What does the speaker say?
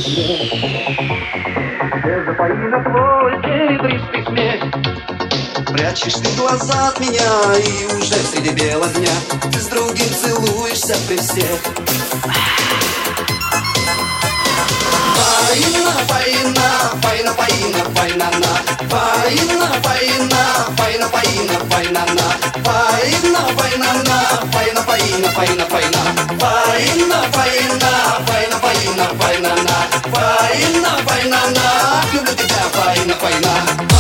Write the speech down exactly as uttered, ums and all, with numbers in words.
Где запоина твой серебристый смех? Прячешь ты глаза от меня, и уже среди бела дня ты с другим целуешься при всех. Фаина, фаина, фаина, фаина, файна-на. Фаина, фаина, фаина, фаина, файна-на. Фаина, файна-на, фаина, фаина, фаина, файна. Фаина, фаина, фаина, фаина, файна-на. Фаина, файна-на, люблю тебя, фаина, файна.